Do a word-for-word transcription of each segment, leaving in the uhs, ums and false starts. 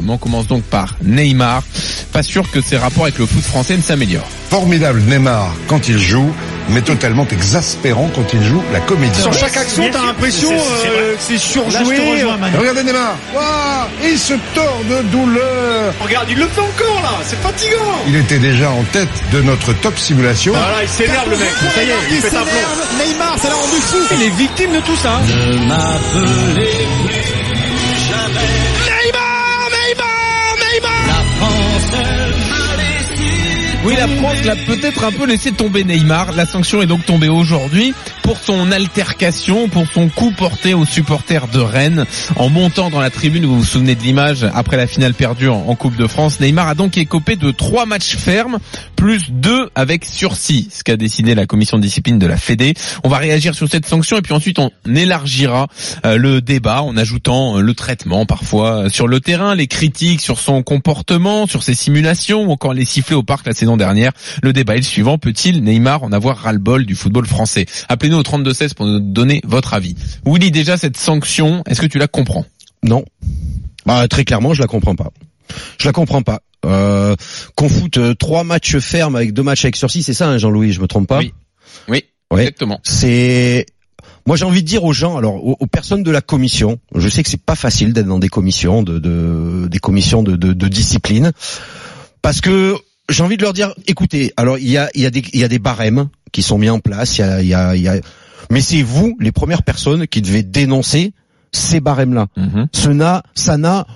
Mais on commence donc par Neymar. Pas sûr que ses rapports avec le foot français ne s'améliorent. Formidable Neymar quand il joue, mais totalement exaspérant quand il joue la comédie. Sur chaque action, t'as l'impression que c'est, euh, c'est surjoué. Là, regardez Neymar, waouh, il se tord de douleur. Regarde, il le fait encore là, c'est fatigant. Il était déjà en tête de notre top simulation. Voilà, il s'énerve le mec, ça y est, il, il fait un plomb. Neymar, ça l'a rendu fou. Il est victime de tout ça. Ne m'appelez jamais. Neymar, Neymar, Neymar. La France. Oui, la France l'a peut-être un peu laissé tomber Neymar. La sanction est donc tombée aujourd'hui pour son altercation, pour son coup porté aux supporters de Rennes. En montant dans la tribune, vous vous souvenez de l'image, après la finale perdue en, en Coupe de France, Neymar a donc écopé de trois matchs fermes, plus deux avec sursis, ce qu'a décidé la commission de discipline de la Fédé. On va réagir sur cette sanction et puis ensuite on élargira euh, le débat en ajoutant euh, le traitement parfois sur le terrain, les critiques sur son comportement, sur ses simulations ou encore les sifflets au parc la saison dernière. Le débat est le suivant: peut-il, Neymar, en avoir ras-le-bol du football français? Appelez-nous au trente-deux seize pour nous donner votre avis. Willy, déjà cette sanction, est-ce que tu la comprends? Non. Bah, très clairement, je la comprends pas. Je la comprends pas. Euh, qu'on foute euh, trois matchs fermes avec deux matchs avec sursis, c'est ça, hein, Jean-Louis, je me trompe pas? Oui. Oui. Ouais. Exactement. C'est, moi j'ai envie de dire aux gens, alors aux, aux personnes de la commission, je sais que c'est pas facile d'être dans des commissions, de, de des commissions de, de, de discipline, parce que j'ai envie de leur dire, écoutez, alors il y a il y a des il y a des barèmes qui sont mis en place, il y a il y a il y a mais c'est vous les premières personnes qui devez dénoncer ces barèmes-là. Mm-hmm. Ce n'a ça n'a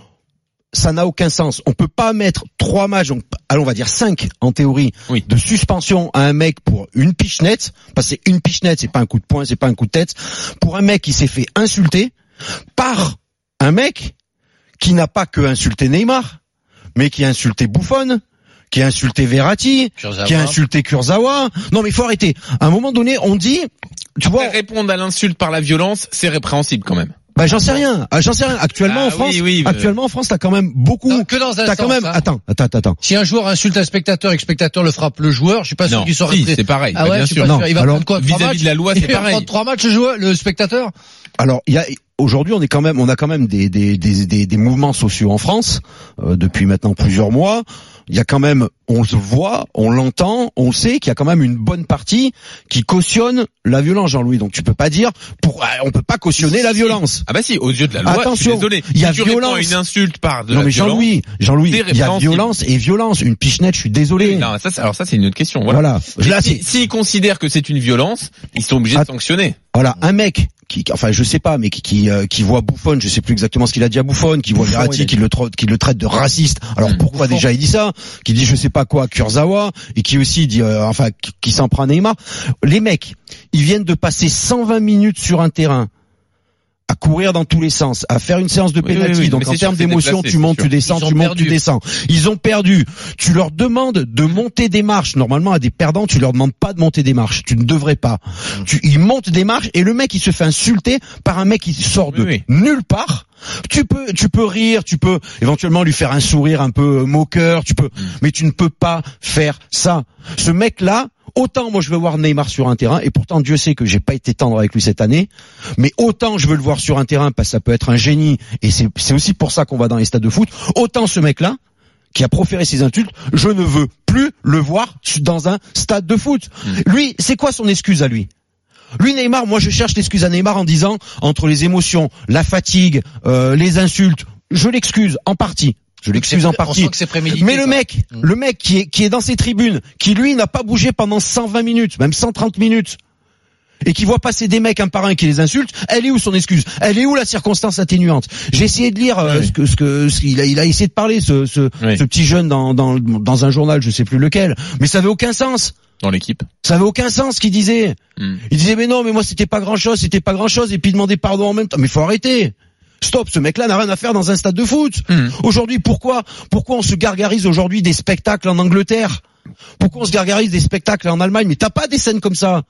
ça n'a aucun sens. On peut pas mettre trois matchs, donc allons on va dire cinq en théorie, oui, de suspension à un mec pour une pichenette, parce que c'est une pichenette, c'est pas un coup de poing, c'est pas un coup de tête, pour un mec qui s'est fait insulter par un mec qui n'a pas que insulté Neymar, mais qui a insulté Buffon, qui a insulté Verratti, Kurzawa, qui a insulté Kurzawa. Non mais il faut arrêter. À un moment donné, on dit, tu Après, vois, répondre à l'insulte par la violence, c'est répréhensible quand même. Bah j'en sais rien. Ah, j'en sais rien. Actuellement ah, en France, oui, oui, mais... actuellement en France, t'as quand même beaucoup. Non, que dans un t'as sens, quand même. hein. Attends, attends, attends. Si un joueur insulte un spectateur et que le spectateur le frappe le joueur, je suis pas sûr non, qu'il soit si, resté. c'est pareil. Ah bah, ouais, bien je suis sûr. pas non, sûr. Il va alors, prendre quoi? Vis-à-vis de la loi, c'est il va pareil. prendre trois matchs le joueur, le spectateur. Alors il y a aujourd'hui on est quand même on a quand même des des des des, des mouvements sociaux en France euh, depuis maintenant plusieurs mois. Il y a quand même, on se voit, on l'entend, on sait qu'il y a quand même une bonne partie qui cautionne la violence, Jean-Louis. Donc tu peux pas dire, pour, on peut pas cautionner la violence. Ah bah si, aux yeux de la loi. Attention, je suis désolé. il y a si tu violence. réponds à une insulte par de non la mais violence, Jean-Louis, Jean-Louis, il y a violence et violence. Une pichenette, je suis désolé. Oui, non, ça, alors ça c'est une autre question. Voilà. voilà. Là, si, s'ils considèrent que c'est une violence, ils sont obligés de sanctionner. Voilà, un mec qui, enfin je sais pas, mais qui qui, euh, qui voit Buffon, je sais plus exactement ce qu'il a dit à Buffon, qui voit Verratti, qui le tra- qui le traite de raciste. Alors mmh, pourquoi Buffon. Déjà il dit ça? Qui dit je sais pas quoi à Kurzawa et qui aussi dit, euh, enfin qui, qui s'en prend à Neymar. Les mecs, ils viennent de passer cent vingt minutes sur un terrain, à courir dans tous les sens, à faire une séance de oui, pénalty. Oui, oui, donc en termes d'émotion, déplacé, tu montes, tu descends, tu montes, perdu. tu descends. Ils ont perdu. Tu leur demandes de monter des marches. Normalement, à des perdants, tu leur demandes pas de monter des marches. Tu ne devrais pas. Mmh. Tu, ils montent des marches et le mec, il se fait insulter par un mec qui sort de oui, oui. nulle part. Tu peux, tu peux rire, tu peux éventuellement lui faire un sourire un peu moqueur, tu peux, mmh. mais tu ne peux pas faire ça. Ce mec-là, autant moi je veux voir Neymar sur un terrain, et pourtant Dieu sait que j'ai pas été tendre avec lui cette année, mais autant je veux le voir sur un terrain parce que ça peut être un génie, et c'est, c'est aussi pour ça qu'on va dans les stades de foot, autant ce mec-là, qui a proféré ces insultes, je ne veux plus le voir dans un stade de foot. Mmh. Lui, c'est quoi son excuse à lui ? Lui, Neymar, moi je cherche l'excuse à Neymar en disant, entre les émotions, la fatigue, euh, les insultes, je l'excuse en partie. Je l'excuse en partie. Mais le mec, mmh. le mec qui est, qui est dans ses tribunes, qui lui n'a pas bougé pendant cent vingt minutes, même cent trente minutes, et qui voit passer des mecs un par un qui les insultent, elle est où son excuse? Elle est où la circonstance atténuante? J'ai essayé de lire euh, oui. ce que, ce que, ce qu'il a, il a essayé de parler, ce, ce, oui. ce petit jeune dans, dans, dans un journal, je sais plus lequel, mais ça avait aucun sens. Dans l'équipe. Ça avait aucun sens ce qu'il disait. Mm. Il disait mais non, mais moi c'était pas grand chose, c'était pas grand chose, et puis il demandait pardon en même temps. Mais faut arrêter. Stop, ce mec-là n'a rien à faire dans un stade de foot. Mm. Aujourd'hui, pourquoi, pourquoi on se gargarise aujourd'hui des spectacles en Angleterre? Pourquoi on se gargarise des spectacles en Allemagne? Mais t'as pas des scènes comme ça.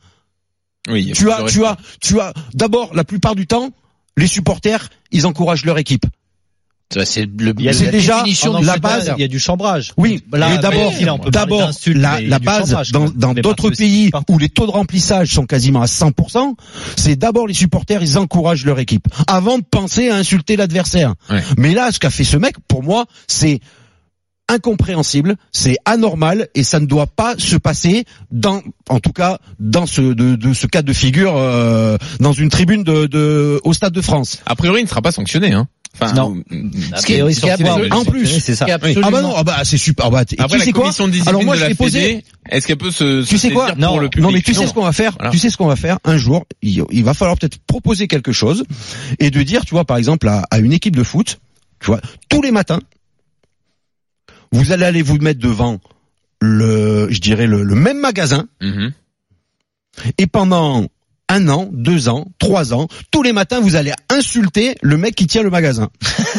Oui. Tu as, tu as, tu as, d'abord, la plupart du temps, les supporters, ils encouragent leur équipe. C'est le, il y a, c'est déjà la base. Il y a du chambrage. Oui, là, mais d'abord, oui, d'abord, la, la base dans, dans d'autres pays où les taux de remplissage sont quasiment à cent pour cent, c'est d'abord les supporters, ils encouragent leur équipe avant de penser à insulter l'adversaire. Ouais. Mais là, ce qu'a fait ce mec, pour moi, c'est incompréhensible, c'est anormal et ça ne doit pas se passer dans, en tout cas, dans ce de, de ce cas de figure euh, dans une tribune de, de au Stade de France. A priori, il ne sera pas sanctionné, hein. Enfin, non. Ce qui est, ce qui est en plus, c'est ça. Oui. Ah bah non, ah bah c'est super. Ah bah, après, tu la sais quoi commission de discipline Alors moi, de je la l'ai posé. Est-ce qu'elle peut se, se tu sais quoi non, pour le public? Non, mais tu sais non. ce qu'on va faire. Voilà. Tu sais ce qu'on va faire. Un jour, il, il va falloir peut-être proposer quelque chose et de dire, tu vois, par exemple, à, à une équipe de foot, tu vois, tous les matins, vous allez aller vous mettre devant le, je dirais le, le même magasin, mm-hmm. et pendant un an, deux ans, trois ans, tous les matins, vous allez insulter le mec qui tient le magasin.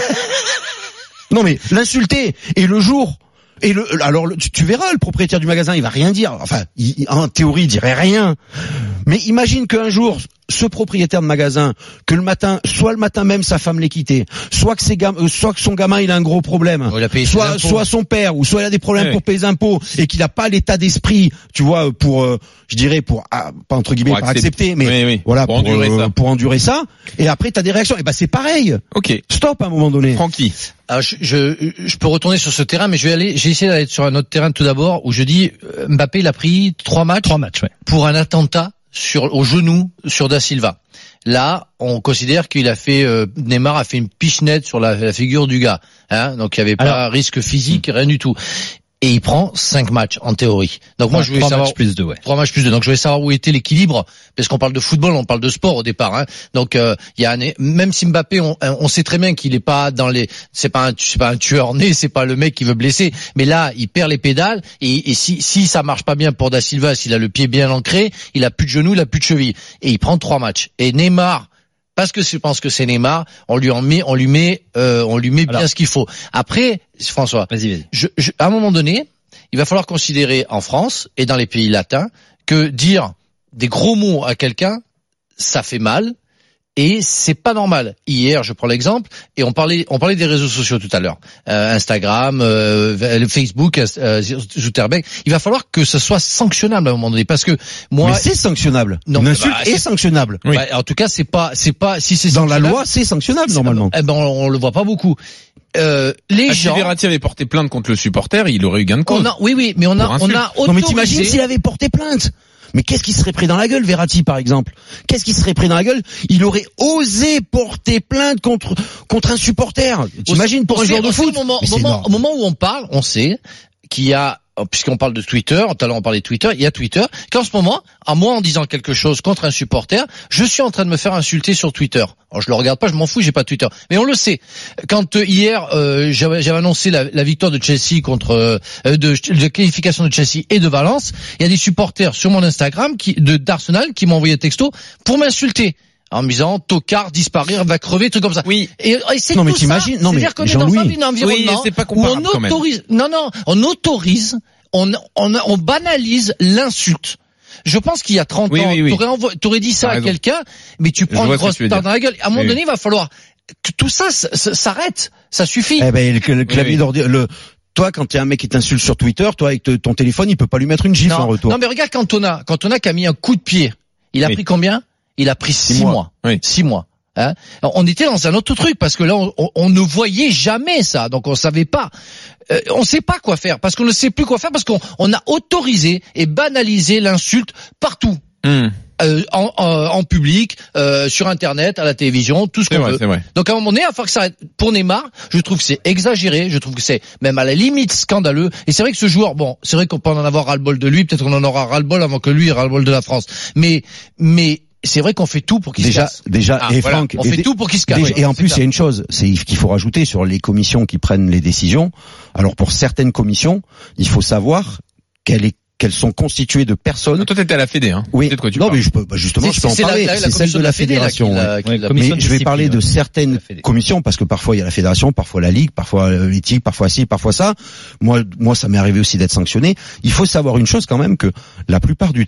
Non mais l'insulter, et le jour, et le, alors tu, tu verras, le propriétaire du magasin, il va rien dire. Enfin, il, en théorie, il dirait rien. Mais imagine qu'un jour, ce propriétaire de magasin, que le matin, soit le matin même sa femme l'ait quitté, soit que ses gam- euh, soit que son gamin il a un gros problème, oh, soit soit son père, ou soit il a des problèmes oui. pour payer les impôts et qu'il n'a pas l'état d'esprit, tu vois, pour, euh, je dirais pour ah, pas entre guillemets pour, pour accepter, mais oui, oui. voilà pour, pour endurer euh, ça. Pour endurer ça. Et après t'as des réactions. Et ben c'est pareil. Ok. Stop à un moment donné. Francky. Alors je, je je peux retourner sur ce terrain, mais je vais aller. J'ai essayé d'aller sur un autre terrain tout d'abord où je dis Mbappé il a pris trois matchs, trois matchs, ouais. pour un attentat sur au genou sur Da Silva. Là, on considère qu'il a fait euh, Neymar a fait une pichenette sur la, la figure du gars, hein. Donc il y avait pas Alors, risque physique, rien du tout. Et il prend cinq matchs en théorie. Donc moi je voulais savoir matchs plus deux, ouais. trois matchs plus deux. Donc je voulais savoir où était l'équilibre, parce qu'on parle de football, on parle de sport au départ. Hein. Donc il euh, y a un, même si Mbappé, on, on sait très bien qu'il est pas dans les, c'est pas un, c'est pas un tueur né, c'est pas le mec qui veut blesser. Mais là, il perd les pédales et, et si si ça marche pas bien pour Da Silva, s'il a le pied bien ancré, il a plus de genoux, il a plus de cheville et il prend trois matchs. Et Neymar, parce que je pense que c'est Neymar, on lui en met, on lui met, euh, on lui met bien Alors, ce qu'il faut. Après, François, vas-y, vas-y. Je, je, à un moment donné, il va falloir considérer en France et dans les pays latins que dire des gros mots à quelqu'un, ça fait mal et c'est pas normal. Hier, je prends l'exemple et on parlait, on parlait des réseaux sociaux tout à l'heure, euh, Instagram, euh, Facebook, euh, Zuckerberg. Il va falloir que ce soit sanctionnable à un moment donné parce que moi, mais c'est sanctionnable. Non, une insulte bah, est sanctionnable. Oui. Bah, en tout cas, c'est pas, c'est pas si c'est dans la loi, c'est sanctionnable normalement. Eh ben, on, on le voit pas beaucoup. Euh, les ah, gens. Si Verratti avait porté plainte contre le supporter, il aurait eu gain de cause. On a, oui, oui, mais on a, on a autorisé. Non, mais t'imagines s'il avait porté plainte? Mais qu'est-ce qui serait pris dans la gueule, Verratti, par exemple? Qu'est-ce qui serait pris dans la gueule? Il aurait osé porter plainte contre, contre un supporter. T'imagines pour un joueur de foot? Au moment, au moment, au moment où on parle, on sait qu'il y a, puisqu'on parle de Twitter, tout à l'heure on parlait de Twitter, il y a Twitter, qu'en ce moment, à moi en disant quelque chose contre un supporter, je suis en train de me faire insulter sur Twitter. Alors je le regarde pas, je m'en fous, j'ai pas Twitter. Mais on le sait. Quand euh, hier euh, j'avais, j'avais annoncé la, la victoire de Chelsea contre euh, de, de qualification de Chelsea et de Valence, il y a des supporters sur mon Instagram qui de d'Arsenal qui m'ont envoyé un texto pour m'insulter. En me disant tocard, disparaître, va crever, trucs comme ça. Oui. Et, et c'est non mais tout t'imagines, ça. non mais c'est-à-dire qu'on est dans un environnement oui, c'est pas où on autorise, non non, on autorise, on on, on banalise l'insulte. Je pense qu'il y a trente oui, ans, oui, oui. t'aurais, envo- t'aurais dit ça à quelqu'un, mais tu prends une grosse part dans la gueule. À un moment oui, donné, il va falloir que tout ça s- s- s'arrête. Ça suffit. Eh ben le, le clavier oui, d'ordi, le toi, quand il y a un mec qui t'insulte sur Twitter, toi avec te, ton téléphone, il peut pas lui mettre une gifle non, en retour. Non mais regarde Cantona, Cantona qui a mis un coup de pied. Il a oui. pris combien? Il a pris six, six mois. mois. Oui. Six mois. Hein, on était dans un autre truc parce que là on, on, on ne voyait jamais ça, donc on savait pas, euh, on sait pas quoi faire parce qu'on ne sait plus quoi faire parce qu'on on a autorisé et banalisé l'insulte partout, mmh. euh, en, en, en public, euh, sur internet, à la télévision, tout ce qu'on vrai, veut. C'est vrai. Donc à un moment donné, il va falloir que ça arrête. Pour Neymar, je trouve que c'est exagéré, je trouve que c'est même à la limite scandaleux. Et c'est vrai que ce joueur, bon, c'est vrai qu'on peut en avoir ras-le-bol de lui, peut-être qu'on en aura ras-le-bol avant que lui ait ras-le-bol de la France. Mais mais c'est vrai qu'on fait tout pour qu'il déjà, se casse. Déjà, ah, et voilà. Franck, on fait tout pour qu'il se casse. Déjà, et en plus, il y a une chose, c'est qu'il faut rajouter sur les commissions qui prennent les décisions. Alors pour certaines commissions, il faut savoir qu'elle est qu'elles sont constituées de personnes. Ah, toi, t'étais à la Fédé, hein. Oui. De quoi tu non, parles. mais je peux, bah justement, c'est, je peux en c'est parler. La, la, c'est celle de la fédération. La, ouais. la, mais je vais parler de certaines commissions parce que parfois il y a la fédération, parfois la ligue, parfois l'éthique, parfois ci, parfois ça. Moi, moi, ça m'est arrivé aussi d'être sanctionné. Il faut savoir une chose quand même que la plupart du temps,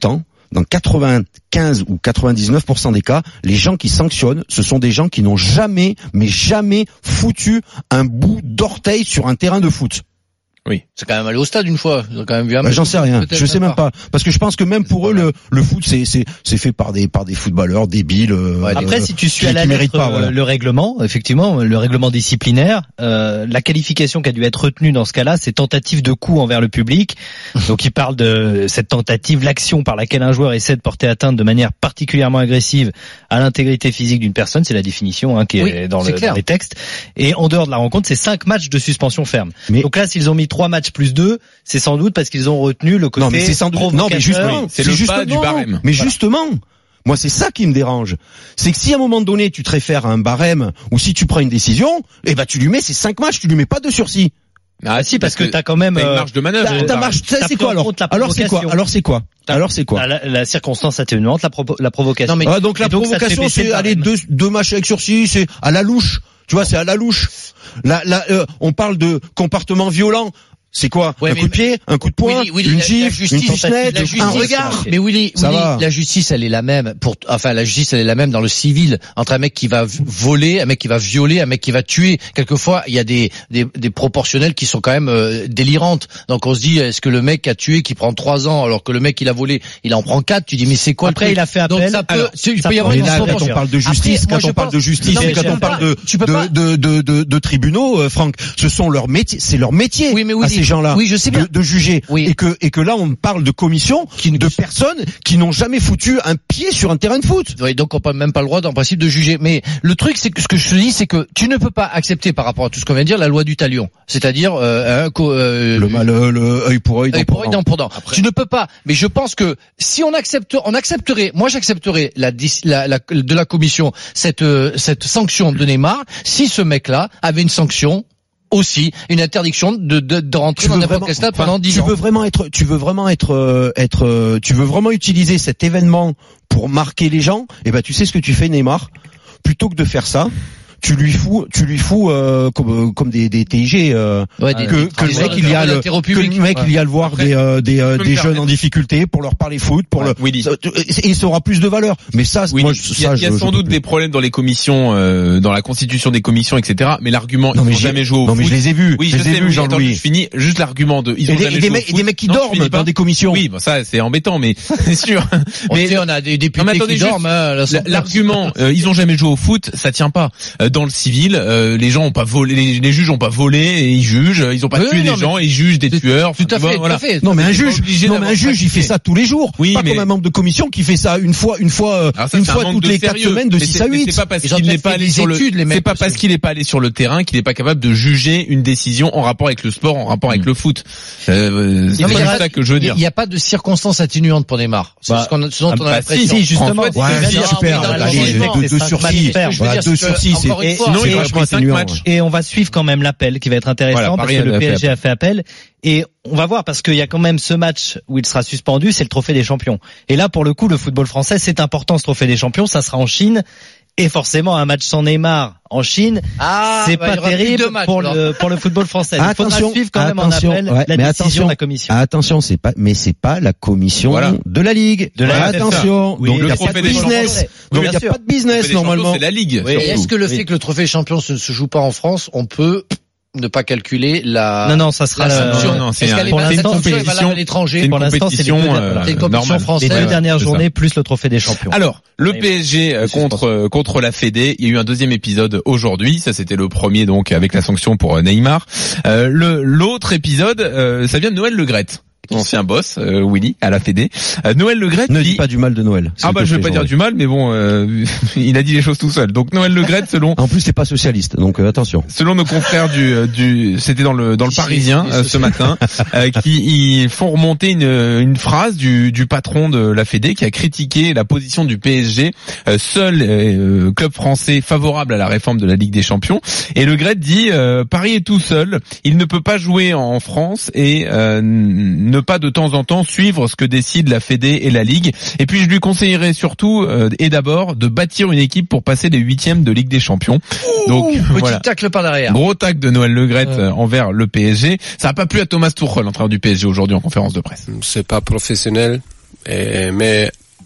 dans quatre-vingt-quinze ou quatre-vingt-dix-neuf pour cent des cas, les gens qui sanctionnent, ce sont des gens qui n'ont jamais, mais jamais foutu un bout d'orteil sur un terrain de foot. Oui. C'est quand même allé au stade une fois. Ils ont quand même vu un bah, match. J'en sais rien. Je sais même pas. Parce que je pense que même pour eux, le, le foot, c'est, c'est, c'est fait par des, par des footballeurs débiles. Ouais, après, euh, si tu suis qui, à la lettre pas, voilà. le règlement, effectivement, le règlement disciplinaire, euh, la qualification qui a dû être retenue dans ce cas-là, c'est tentative de coup envers le public. Donc, il parle de cette tentative, l'action par laquelle un joueur essaie de porter atteinte de manière particulièrement agressive à l'intégrité physique d'une personne. C'est la définition hein, qui est, oui, dans, le, dans les textes. Et en dehors de la rencontre, c'est cinq matchs de suspension ferme. Mais donc là, s'ils ont mis trois matchs plus deux, c'est sans doute parce qu'ils ont retenu le côté non, mais c'est sans doute, non, mais justement, c'est le bas du barème. Mais voilà. Justement, moi, c'est ça qui me dérange. C'est que si à un moment donné, tu te réfères à un barème, ou si tu prends une décision, eh ben, tu lui mets ces cinq matchs, tu lui mets pas de sursis. Ah si, parce, parce que, que t'as quand même t'as une marge de manœuvre. T'as, t'as marge, ça, c'est quoi alors? Alors c'est quoi? Alors c'est quoi? Alors c'est quoi? La, la circonstance atténuante, la, provo- la provocation. Non, mais, ah, donc la donc, provocation, c'est aller deux, deux matchs avec sursis, c'est à la louche. Tu vois, c'est à la louche. Là, là, euh, on parle de comportement violent. C'est quoi? Ouais, un coup de pied, un coup de poing, Willy, Willy, une gifle, une tentative, un regard. Mais Willy, Willy la justice, elle est la même pour, enfin, la justice, elle est la même dans le civil entre un mec qui va voler, un mec qui va violer, un mec qui va tuer. Quelquefois, il y a des des, des proportionnelles qui sont quand même euh, délirantes. Donc on se dit, est-ce que le mec a tué qui prend trois ans alors que le mec il a volé, il en prend quatre? Tu dis mais c'est quoi? Après, il a fait appel. Donc ça peut, alors, il peut y avoir une quand on parle de justice, quand on parle de justice, quand on parle de de de de de tribunaux, Franck, ce sont leurs métiers, c'est leur métier. Oui, mais oui, à ces gens-là. Oui, je sais bien. De, de juger oui. et que et que là on parle de commission de personnes qui n'ont jamais foutu un pied sur un terrain de foot. Oui, donc on n'a même pas le droit en principe de juger. Mais le truc c'est que ce que je te dis c'est que tu ne peux pas accepter par rapport à tout ce qu'on vient de dire la loi du talion, c'est-à-dire euh, un euh, le mal le œil pour œil, œil pour œil, dent pour dent. Tu ne peux pas. Mais je pense que si on accepte, on accepterait, moi j'accepterais la, la, la de la commission cette cette sanction de Neymar si ce mec-là avait une sanction. Aussi une interdiction de de, de rentrer dans n'importe quel stade pendant dix ans. Tu veux vraiment être, tu veux vraiment être, euh, être, euh, tu veux vraiment utiliser cet événement pour marquer les gens. Et ben tu sais ce que tu fais, Neymar. Plutôt que de faire ça, tu lui fous, tu lui fous euh, comme comme des des T I G euh, ouais, des, que, des, que, le mec, il y a le, que le mec il y a le voir Après, des euh, des, euh, des jeunes en difficulté pour leur parler foot pour ouais, le oui, et ça aura plus de valeur. Mais ça, oui, moi, il y a, ça, il y a je, sans je doute des problèmes dans les commissions, euh, dans la constitution des commissions, et cetera. Mais l'argument, ils n'ont jamais joué au non, foot. Non mais je les ai vus. Oui, je, je les ai vus, Jean-Louis. Je finis juste l'argument de. Ils ont et jamais des, joué des, au foot. des mecs qui dorment dans des commissions. Oui, bon ça c'est embêtant, mais c'est sûr. Mais on a des députés qui dorment. L'argument, ils ont jamais joué au foot, ça tient pas. Dans le civil, les gens ont pas volé, les, les juges ont pas volé et ils jugent, ils ont pas oui, tué des gens et ils jugent des tueurs. Tout à fait, voilà. tout à fait. Non mais un juge, non mais un juge, il fait ça tous les jours. Oui, pas mais... comme un membre de commission qui fait ça une fois, une fois, ça, une fois toutes les quatre semaines de six à huit. C'est pas parce qu'il n'est pas allé sur le, c'est pas parce qu'il est pas allé sur le terrain qu'il est pas capable de juger une décision en rapport avec le sport, en rapport avec le foot. Euh, c'est ça que je veux dire. Il n'y a pas de circonstances atténuantes pour Neymar. C'est ce qu'on, ce dont on a l'impression. Si justement. Ouais, super. Allez, deux sursis, deux sursis, c'est sinon il va jouer cinq matchs. Et on va suivre quand même l'appel qui va être intéressant voilà, parce que le P S G a fait appel et on va voir parce qu'il y a quand même ce match où il sera suspendu, c'est le trophée des champions. Et là pour le coup le football français c'est important ce trophée des champions, ça sera en Chine et forcément un match sans Neymar en Chine, ah, c'est bah, pas terrible matchs, pour alors. le pour le football français. Il faudra suivre quand même attention, en appel ouais, la mais décision attention, de la commission. Attention, c'est pas mais c'est pas la commission voilà. de la Ligue. De la attention, oui, donc il n'y a pas de business. Donc il n'y a pas de business normalement. C'est la Ligue. Oui, est-ce que le fait que le trophée champion ne se joue pas en France, on peut ne pas calculer la non non ça sera la sanction. Non, non, c'est un, pour l'instant c'est une compétition à l'étranger. Pour l'instant c'est les deux, euh, c'est une compétition française. Les deux dernières journées plus le trophée des champions. Alors le P S G euh, contre contre la Fédé, il y a eu un deuxième épisode aujourd'hui. Ça c'était le premier donc avec la sanction pour Neymar. Euh, le l'autre épisode, euh, ça vient de Noël Le Graët. Ancien boss, euh, Willy, à la Fédé. Euh, Noël Le Graët ne dit pas du mal de Noël. Ah bah je vais pas dire du mal, mais bon, euh, il a dit les choses tout seul. Donc Noël Le Graët, selon. En plus, c'est pas socialiste, donc euh, attention. Selon nos confrères du, du, c'était dans le dans le Parisien euh, ce matin, euh, qui ils font remonter une une phrase du du patron de la Fédé qui a critiqué la position du P S G, euh, seul euh, club français favorable à la réforme de la Ligue des Champions. Et Le Graët dit euh, Paris est tout seul, il ne peut pas jouer en France et euh, ne pas de temps en temps suivre ce que décident la Fédé et la Ligue. Et puis je lui conseillerais surtout euh, et d'abord de bâtir une équipe pour passer les huitièmes de Ligue des Champions. Ouh, donc petit voilà. tacle par derrière. Gros tacle de Noël Le Graët euh. envers le P S G. Ça n'a pas plu à Thomas Tuchel, l'entraîneur du P S G aujourd'hui en conférence de presse. C'est pas professionnel, et, mais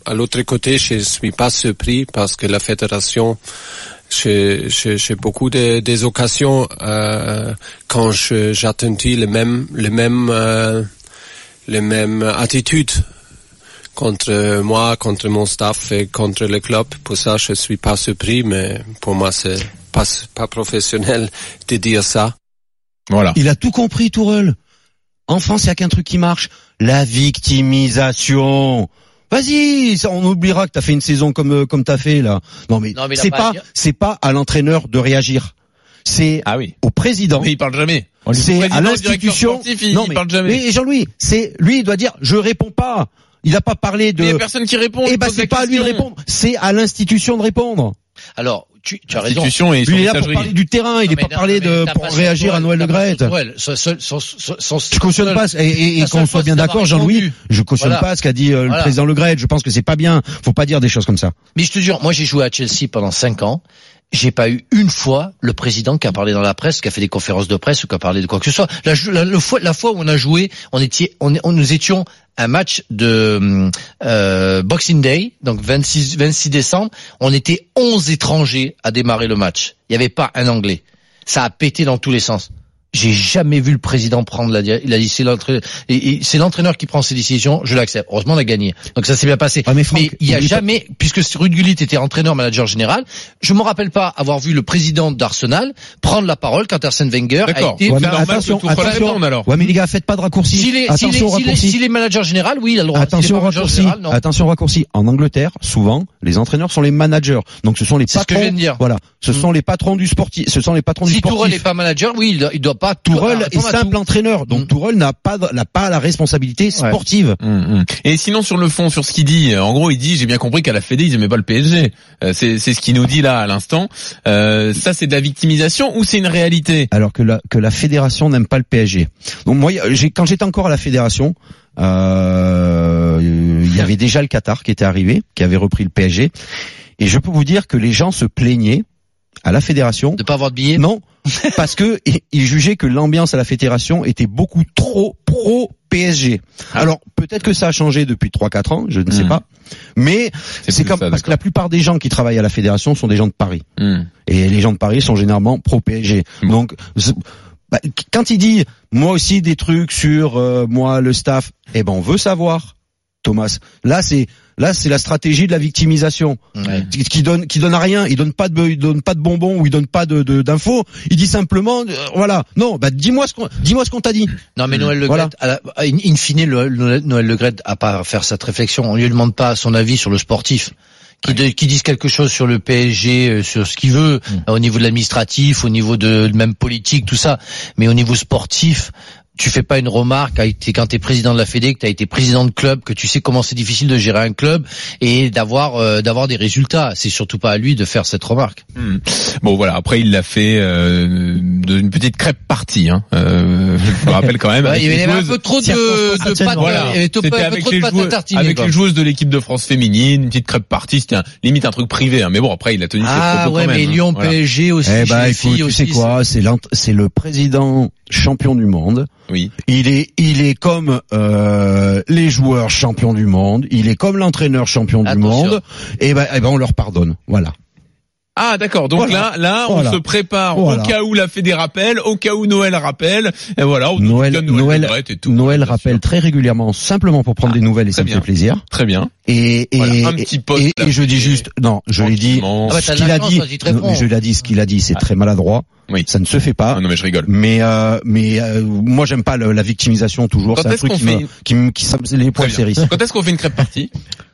à l'autre côté, je suis pas surpris parce que la fédération, j'ai, j'ai, j'ai beaucoup de, des occasions euh, quand je, j'attendais les mêmes, les mêmes, euh, les mêmes attitudes contre moi, contre mon staff et contre le club. Pour ça, je suis pas surpris, mais pour moi, c'est pas, pas professionnel de dire ça. Voilà. Il a tout compris, Tourelle. En France, il y a qu'un truc qui marche, la victimisation. Vas-y, ça, on oubliera que t'as fait une saison comme comme t'as fait là. Non mais, non, mais c'est pas, pas c'est pas à l'entraîneur de réagir. C'est ah oui. au président. Mais il parle jamais. C'est à l'institution. Sportif, il, non mais, il parle jamais. Mais Jean-Louis, c'est lui, il doit dire je réponds pas. Il a pas parlé de. Il y a personne qui répond. Eh ben c'est pas à lui de répondre, c'est à l'institution de répondre. Alors, tu, tu as raison. Lui, il est là pour parler du terrain, il est pas parlé de pour réagir à Noël Le Graët. Je cautionne pas et, et, et qu'on soit bien d'accord, Jean-Louis, je cautionne voilà. pas ce qu'a dit euh, voilà. le président Le Graët. Je pense que c'est pas bien. Faut pas dire des choses comme ça. Mais je te jure, moi j'ai joué à Chelsea pendant cinq ans. J'ai pas eu une fois le président qui a parlé dans la presse, qui a fait des conférences de presse ou qui a parlé de quoi que ce soit. La, la, la, fois, la fois où on a joué, on était, on, on nous étions un match de euh, Boxing Day, donc vingt-six, vingt-six décembre. On était onze étrangers à démarrer le match. Il y avait pas un Anglais. Ça a pété dans tous les sens. J'ai jamais vu le président prendre la il a dit c'est l'entraîneur et c'est l'entraîneur qui prend ses décisions, je l'accepte. Heureusement on a gagné. Donc ça s'est bien passé. Ah mais, Franck, mais il y a jamais pas... puisque Ruud Gullit était entraîneur manager général, je me rappelle pas avoir vu le président d'Arsenal prendre la parole quand Arsène Wenger D'accord. a été ouais, mais attention, attention, alors. Ouais mais les gars, faites pas de raccourcis. Si les, attention si les, au raccourci. Si les, si les managers généraux, oui, il a le droit. Attention au raccourci. Général, attention au raccourci. En Angleterre, souvent, les entraîneurs sont les managers. Donc ce sont les c'est patrons. Ce que je viens de dire. Voilà. Ce sont les patrons du sportif, ce sont les patrons si du sportif. Si Tourelle n'est pas manager, oui, il, il doit pas Tourelle est simple entraîneur, donc mmh. Tourelle n'a pas n'a pas la responsabilité sportive. Ouais. Mmh, mmh. Et sinon sur le fond, sur ce qu'il dit, en gros il dit j'ai bien compris qu'à la Fédé ils aimaient pas le P S G. Euh, c'est c'est ce qu'il nous dit là à l'instant. Euh, ça c'est de la victimisation ou c'est une réalité? Alors que la que la fédération n'aime pas le P S G. Donc moi j'ai quand j'étais encore à la fédération, euh, il y avait déjà le Qatar qui était arrivé, qui avait repris le P S G, et je peux vous dire que les gens se plaignaient à la fédération de pas avoir de billets. Non, parce que ils jugeaient que l'ambiance à la fédération était beaucoup trop pro P S G. Alors peut-être que ça a changé depuis trois quatre ans, je ne sais mmh. pas. Mais c'est, c'est comme ça, parce d'accord. que la plupart des gens qui travaillent à la fédération sont des gens de Paris. Mmh. Et les gens de Paris sont généralement pro P S G. Mmh. Donc bah, quand il dit moi aussi des trucs sur euh, moi le staff, eh ben on veut savoir. Thomas, là c'est là c'est la stratégie de la victimisation ouais. qui, qui donne qui donne à rien. Il donne pas de il donne pas de bonbons ou il donne pas de, de d'infos. Il dit simplement euh, voilà. Non, bah dis-moi ce qu'on dis-moi ce qu'on t'a dit. Non mais Noël Le Graët, voilà. in, in fine, le, le, Noël Le Graët a pas à faire cette réflexion. On lui demande pas son avis sur le sportif. Qui, de, qui disent quelque chose sur le P S G, euh, sur ce qu'il veut, mmh. au niveau de l'administratif, au niveau de même politique, tout ça. Mais au niveau sportif, tu fais pas une remarque quand t'es président de la Fédé, que t'as été président de club, que tu sais comment c'est difficile de gérer un club et d'avoir euh, d'avoir des résultats. C'est surtout pas à lui de faire cette remarque. Mmh. Bon voilà, après il l'a fait euh, d'une petite crêpe partie. Hein. Euh, je me rappelle quand même. Ouais, il y avait un peu trop de, de pâte. Voilà. Il y avait un peu avec trop de pâte à tartiner. Avec quoi. les joueuses de l'équipe de France féminine, une petite crêpe partie. C'était un, limite un truc privé. Hein. Mais bon, après il a tenu ses ah, propos ouais, quand même. Ah ouais, mais Lyon, voilà. P S G aussi. Eh ben, les il faut, filles tu aussi, sais quoi, c'est c'est le président champion du monde. Oui. Il est il est comme euh, les joueurs champions du monde, il est comme l'entraîneur champion Attention. du monde. Et ben eh ben on leur pardonne. Voilà. Ah d'accord, donc voilà. là, là, on voilà. se prépare voilà. au cas où la Fédé rappelle, au cas où Noël rappelle, et voilà. On Noël, Noël, Noël, et tout, Noël rappelle sûr. très régulièrement, simplement pour prendre ah, des nouvelles et ça bien. me fait plaisir. Très bien. Et et, voilà, un petit poste et, et je dis juste, non, je l'ai dit, ah bah, ce qu'il a dit, non, je l'ai dit, ce qu'il a dit, c'est ah. très maladroit. Oui. Ça ne se fait pas. Ah non mais je rigole. Mais euh, mais euh, moi j'aime pas le, la victimisation toujours. Quand c'est un truc qui, fait... me, qui me qui me les poils s'hérissent. Quand est-ce qu'on fait une crêpe partie?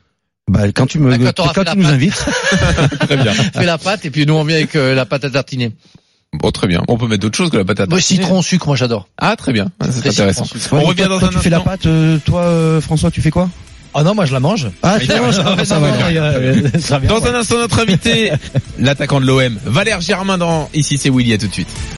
Bah quand tu me bah, quand, quand tu nous pâte. invites. Très bien. Fais la pâte et puis nous on vient avec euh, la pâte à tartiner. Bon très bien. On peut mettre d'autres choses que la pâte à tartiner. Bon, citron sucre, moi j'adore. Ah très bien. C'est, c'est intéressant. On ouais, revient toi, dans un instant. Tu fais la pâte, euh, toi euh, François, tu fais quoi? Ah non, moi je la mange. Ah, tu la manges. Ah, ça va bien. Dans un instant, notre invité, l'attaquant de l'O M, Valère Germain dans Ici c'est Willy, à tout de suite.